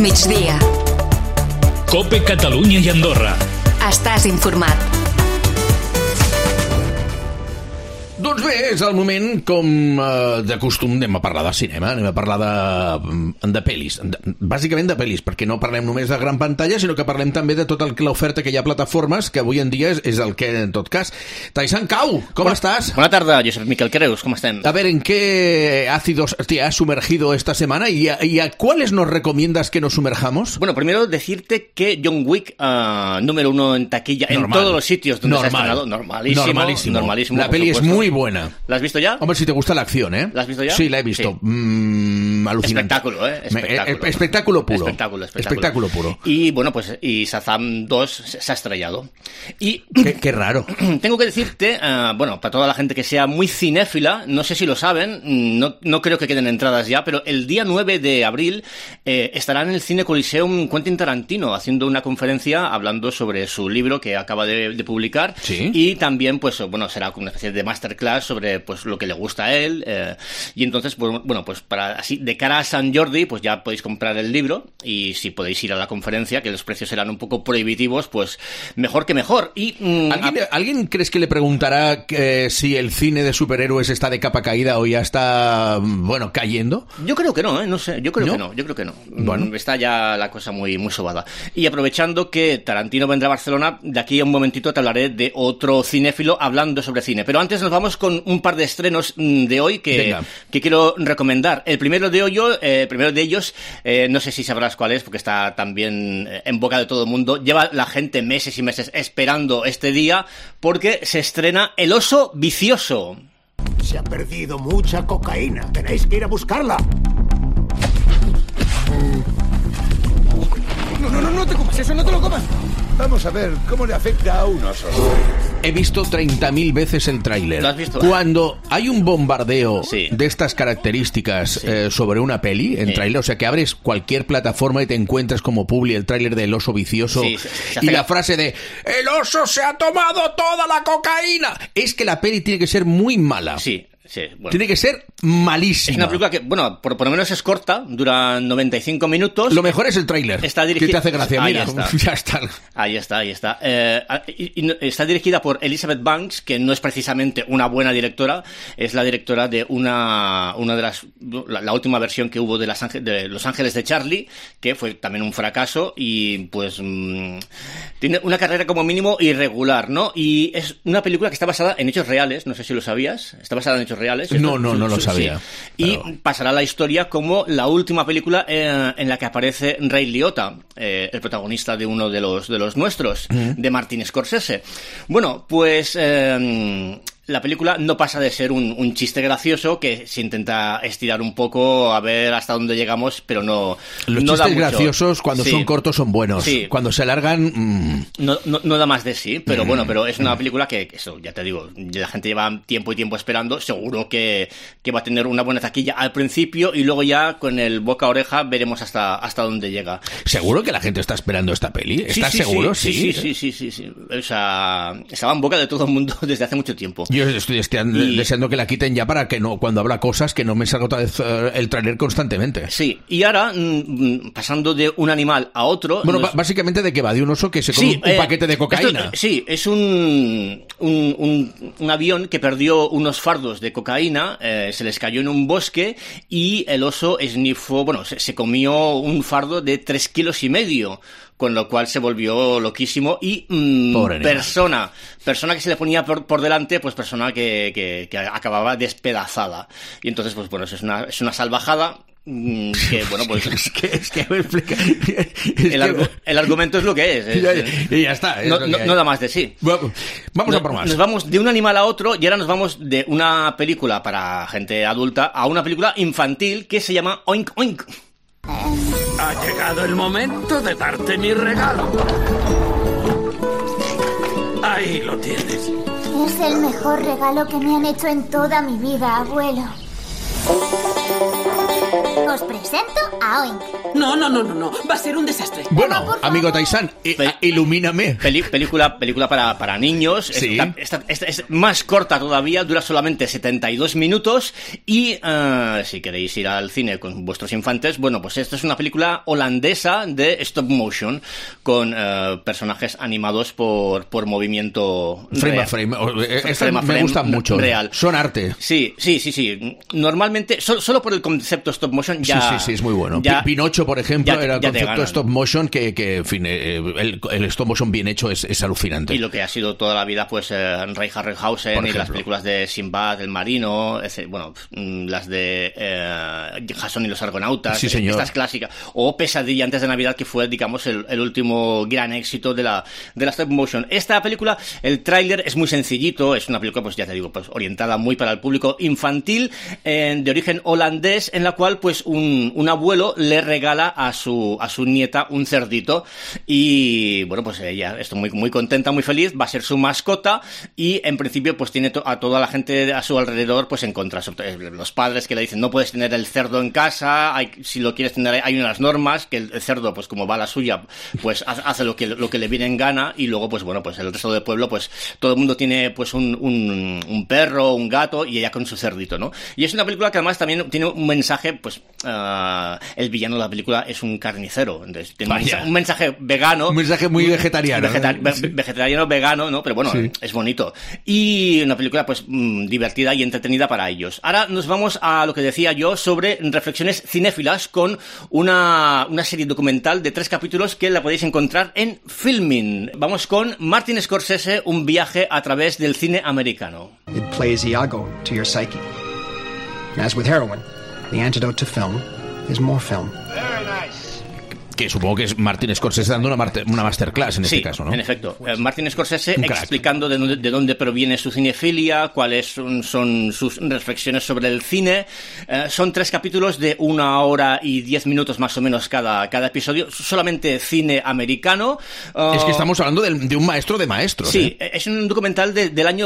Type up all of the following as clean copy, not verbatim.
migdia. COPE Catalunya i Andorra. Estàs informat. Doncs bé, és el moment, com de costum, anem a parlar de cinema, anem a parlar de pel·lis, bàsicament de pel·lis, perquè no parlem només de gran pantalla, sinó que parlem també de tota l'oferta que hi ha a plataformes, que avui en dia és el que, en tot cas. Taisan Cau, com estás? Buena tarde, Josep Miquel Creus, ¿cómo están? A ver, ¿en qué ácidos te has sumergido esta semana y a cuáles nos recomiendas que nos sumerjamos? Bueno, primero decirte que John Wick, número 1 en taquilla, en todos los sitios donde se ha estrenado, normalísimo. La peli es muy buena. ¿La has visto ya? Hombre, si te gusta la acción, ¿eh? ¿La has visto ya? Sí, la he visto. Sí. Alucinante. Espectáculo, ¿eh? Espectáculo puro. Espectáculo puro. Y bueno, pues y Shazam 2 se ha estrellado. Y qué raro. Tengo que decirte, bueno, para toda la gente que sea muy cinéfila, no sé si lo saben, no creo que queden entradas ya, pero el día 9 de abril estará en el Cine Coliseum Quentin Tarantino haciendo una conferencia hablando sobre su libro que acaba de publicar. ¿Sí? Y también, pues bueno, será una especie de masterclass sobre pues lo que le gusta a él. Y entonces, pues bueno, pues para así, de cara a San Jordi, pues ya podéis comprar el libro y si podéis ir a la conferencia, que los precios serán un poco prohibitivos, pues mejor que mejor. Y ¿Alguien crees que le preguntará si el cine de superhéroes está de capa caída o ya está, bueno, cayendo? Yo creo que no, no sé, yo creo que no. Bueno. Está ya la cosa muy, muy sobada. Y aprovechando que Tarantino vendrá a Barcelona, de aquí a un momentito te hablaré de otro cinéfilo hablando sobre cine. Pero antes nos vamos con un par de estrenos de hoy que quiero recomendar. El primero de ellos, no sé si sabrás cuál es, porque está también en boca de todo el mundo. Lleva la gente meses y meses esperando este día, porque se estrena El oso vicioso. Se ha perdido mucha cocaína. Tenéis que ir a buscarla. No te comas eso, no te lo comas. Vamos a ver cómo le afecta a un oso. He visto 30.000 veces el tráiler. ¿Lo has visto? Cuando hay un bombardeo Sí. de estas características sobre una peli en tráiler, o sea que abres cualquier plataforma y te encuentras como publi el tráiler del oso vicioso y la frase de "el oso se ha tomado toda la cocaína", es que la peli tiene que ser muy mala. Sí, bueno. Tiene que ser malísima. Es una película que, bueno, por lo menos es corta, dura 95 minutos. Lo mejor es el tráiler. Está dirigida... Que te hace gracia. Mira, ya está. Ahí está. Y está dirigida por Elizabeth Banks, que no es precisamente una buena directora. Es la directora de una de las... La última versión que hubo de Los Ángeles de Charlie, que fue también un fracaso y, pues... tiene una carrera como mínimo irregular, ¿no? Y es una película que está basada en hechos reales. No sé si lo sabías. Está basada en hechos reales. No lo sabía. Sí. Y pasará la historia como la última película en la que aparece Ray Liotta, el protagonista de uno de los nuestros, de Martin Scorsese. Bueno, pues... la película no pasa de ser un chiste gracioso que se intenta estirar un poco a ver hasta dónde llegamos, pero no Los no chistes da mucho. graciosos cuando son cortos son buenos. Sí. Cuando se alargan... No da más de sí, pero bueno, pero es una película que eso, ya te digo, la gente lleva tiempo y tiempo esperando, seguro que va a tener una buena taquilla al principio y luego ya con el boca a oreja veremos hasta dónde llega. ¿Seguro que la gente está esperando esta peli? ¿Estás seguro? Sí. O sea, estaba en boca de todo el mundo desde hace mucho tiempo. Yo estoy deseando que la quiten ya para que no, cuando habla cosas, que no me salga otra vez el tráiler constantemente. Sí, y ahora, pasando de un animal a otro... Bueno, básicamente de que va de un oso que se come un paquete de cocaína. Es un avión que perdió unos fardos de cocaína, se les cayó en un bosque y el oso esnifó, bueno, se comió un fardo de 3,5 kilos, con lo cual se volvió loquísimo y persona que se le ponía por delante, pues persona que acababa despedazada. Y entonces, pues bueno, es una salvajada. Que bueno, pues es que me explica. El argumento es lo que es. Y ya está. No da más de sí. Vamos a por más. Nos vamos de un animal a otro y ahora nos vamos de una película para gente adulta a una película infantil que se llama Oink Oink. Ha llegado el momento de darte mi regalo. Ahí lo tienes. Es el mejor regalo que me han hecho en toda mi vida, abuelo. Os presento a Oink. No. Va a ser un desastre. Bueno, amigo Taisán, ilumíname. Película para niños. Sí. Esta es más corta todavía, dura solamente 72 minutos y si queréis ir al cine con vuestros infantes, bueno, pues esta es una película holandesa de stop motion con personajes animados por movimiento frame a frame. Me gustan mucho. Real. Son arte. Sí. Normalmente, solo por el concepto stop motion ya... Sí, es muy bueno. Pinocho, por ejemplo, era el concepto stop motion que en fin, el stop motion bien hecho es alucinante. Y lo que ha sido toda la vida, pues, Ray Harryhausen y las películas de Sinbad, El Marino, las de Jason y los Argonautas, sí, señor. Estas clásicas, o Pesadilla antes de Navidad, que fue, digamos, el último gran éxito de la stop motion. Esta película, el tráiler es muy sencillito, es una película, pues ya te digo, pues orientada muy para el público infantil, de origen holandés, en la cual, pues, un abuelo le regala a su nieta un cerdito y, bueno, pues ella está muy contenta, muy feliz, va a ser su mascota y, en principio, pues tiene a toda la gente a su alrededor, pues en contra. Los padres que le dicen, no puedes tener el cerdo en casa, si lo quieres tener, hay unas normas, que el cerdo, pues como va a la suya, pues hace lo que le viene en gana y luego, pues bueno, pues el resto del pueblo, pues todo el mundo tiene, pues un perro, un gato y ella con su cerdito, ¿no? Y es una película que además también tiene un mensaje, pues el villano de la película es un carnicero, entonces tiene un mensaje vegano, un mensaje muy vegetariano, vegetariano, vegano, ¿no? Pero bueno, sí, es bonito y una película pues divertida y entretenida para ellos. Ahora nos vamos a lo que decía yo sobre reflexiones cinéfilas con una serie documental de 3 capítulos que la podéis encontrar en Filmin. Vamos con Martin Scorsese, un viaje a través del cine americano. It plays Iago to your psyche. As with heroin, the antidote to film is more film. Very nice. Que supongo que es Martin Scorsese dando una masterclass en este caso, ¿no? En efecto. Martin Scorsese explicando de dónde proviene su cinefilia, cuáles son sus reflexiones sobre el cine. Son 3 capítulos de 1 hora y 10 minutos más o menos cada episodio. Solamente cine americano. Es que estamos hablando de un maestro de maestros. Sí, es un documental del año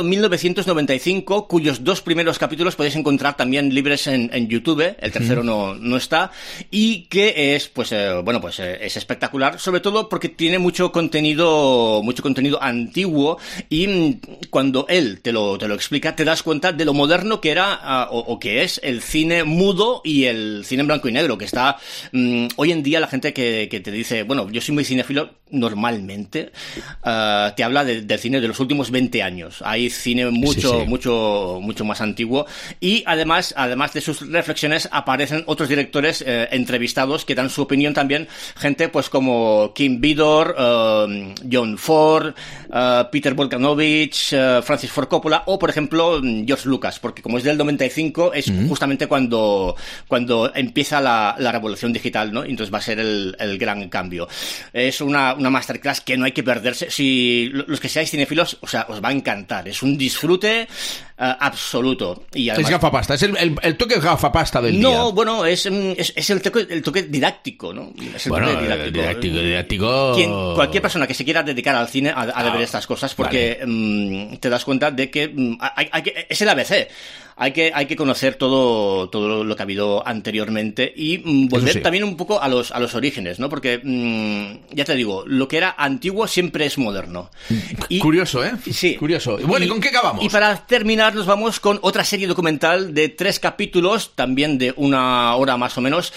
1995, cuyos 2 primeros capítulos podéis encontrar también libres en YouTube. El tercero no está. Y que es, pues, es espectacular, sobre todo porque tiene mucho contenido antiguo y cuando él te lo explica te das cuenta de lo moderno que era o que es el cine mudo y el cine en blanco y negro, que está hoy en día la gente que te dice, bueno, yo soy muy cinéfilo, normalmente te habla del cine de los últimos 20 años. Hay cine mucho más antiguo y además de sus reflexiones aparecen otros directores entrevistados que dan su opinión también, gente pues como Kim Vidor, John Ford, Peter Volkanovich, Francis Ford Coppola o por ejemplo George Lucas, porque como es del 95 es justamente cuando empieza la revolución digital, ¿no? Entonces va a ser el gran cambio. Es una masterclass que no hay que perderse. Si los que seáis cinéfilos, o sea, os va a encantar. Es un disfrute absoluto. Y además, es gafapasta, es el toque gafapasta del día. No, bueno, es el toque didáctico, ¿no? Es el toque didáctico. Cualquier persona que se quiera dedicar al cine ha de ver estas cosas porque te das cuenta de que es el ABC. Hay que conocer todo lo que ha habido anteriormente y volver también un poco a los orígenes, ¿no? Porque, ya te digo, lo que era antiguo siempre es moderno. Curioso, ¿eh? Sí. Curioso. Bueno, ¿y con qué acabamos? Y para terminar nos vamos con otra serie documental de 3 capítulos, también de 1 hora más o menos,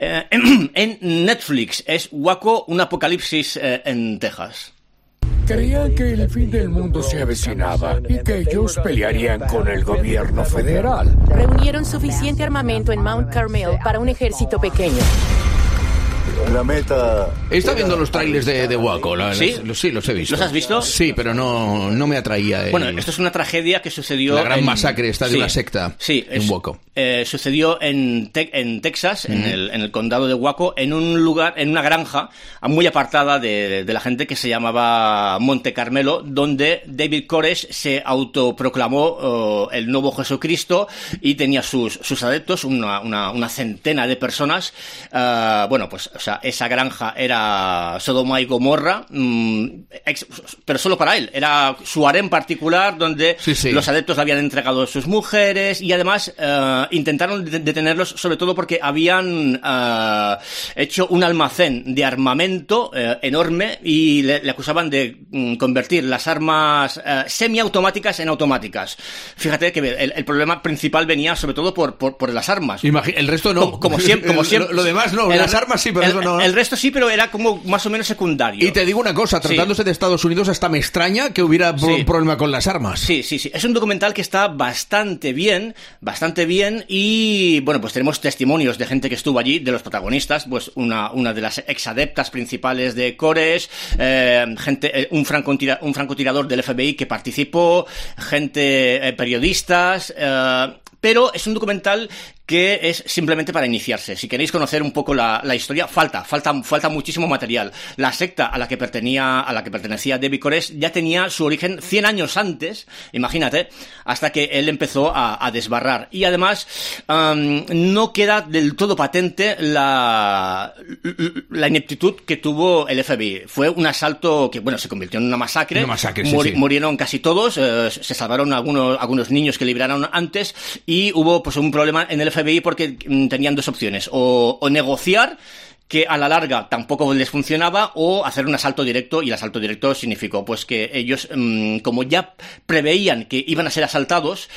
en Netflix. Es Waco, un apocalipsis en Texas. Creían que el fin del mundo se avecinaba y que ellos pelearían con el gobierno federal. Reunieron suficiente armamento en Mount Carmel para un ejército pequeño. La meta... Está viendo los trailers de Waco. ¿Sí? Sí, los he visto. ¿Los has visto? Sí, pero no me atraía. Bueno, esto es una tragedia que sucedió... La gran masacre esta de una secta en Waco. Sucedió en Texas, en el condado de Waco, en un lugar, en una granja muy apartada de la gente que se llamaba Monte Carmelo, donde David Koresh se autoproclamó el nuevo Jesucristo y tenía sus adeptos, una centena de personas, O sea, esa granja era Sodoma y Gomorra, pero solo para él. Era su harén particular donde los adeptos le habían entregado a sus mujeres y además intentaron detenerlos, sobre todo porque habían hecho un almacén de armamento enorme y le acusaban de convertir las armas semiautomáticas en automáticas. Fíjate que el problema principal venía sobre todo por las armas. El resto no. Como siempre. Lo demás no. Las armas sí, pero eso no. El resto sí, pero era como más o menos secundario. Y te digo una cosa, tratándose de Estados Unidos, hasta me extraña que hubiera un problema con las armas. Sí. Es un documental que está bastante bien y, bueno, pues tenemos testimonios de gente que estuvo allí, de los protagonistas, pues una de las exadeptas principales de Koresh, un francotirador del FBI que participó, gente, periodistas, pero es un documental que es simplemente para iniciarse. Si queréis conocer un poco la historia, falta muchísimo material. La secta a la que pertenecía David Koresh ya tenía su origen 100 años antes, imagínate, hasta que él empezó a desbarrar. Y además, no queda del todo patente la ineptitud que tuvo el FBI. Fue un asalto que, bueno, se convirtió en una masacre. Murieron casi todos, se salvaron algunos niños que liberaron antes, y hubo pues un problema en el FBI porque tenían dos opciones: o negociar, que a la larga tampoco les funcionaba, o hacer un asalto directo, y el asalto directo significó pues que ellos, como ya preveían que iban a ser asaltados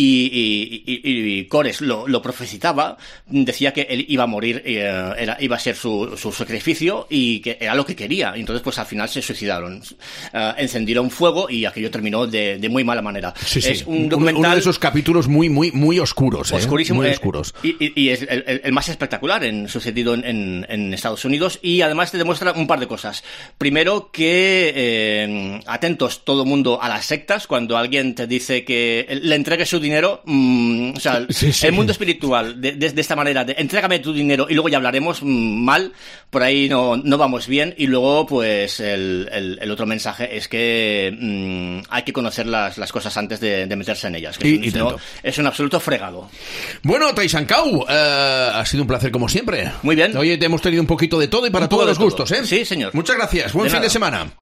y Koresh lo profetizaba, decía que él iba a morir, iba a ser su sacrificio, y que era lo que quería. Entonces pues al final se suicidaron, encendieron fuego y aquello terminó de muy mala manera. Es un documental, uno de esos capítulos muy oscuros, oscurísimo, muy oscuros, y es el más espectacular sucedido en Estados Unidos. Y además te demuestra un par de cosas. Primero, que atentos todo el mundo a las sectas. Cuando alguien te dice que le entregue su dinero, o sea, el mundo espiritual de esta manera, de entrégame tu dinero y luego ya hablaremos, mal, por ahí no vamos bien. Y luego pues el otro mensaje es que hay que conocer las cosas antes de meterse en ellas, que es un absoluto fregado. Bueno, Taisankau, ha sido un placer como siempre. Muy bien. Oye, te hemos tenido un poquito de todo y para todos los gustos, ¿eh? Sí, señor. Muchas gracias. Buen fin de semana.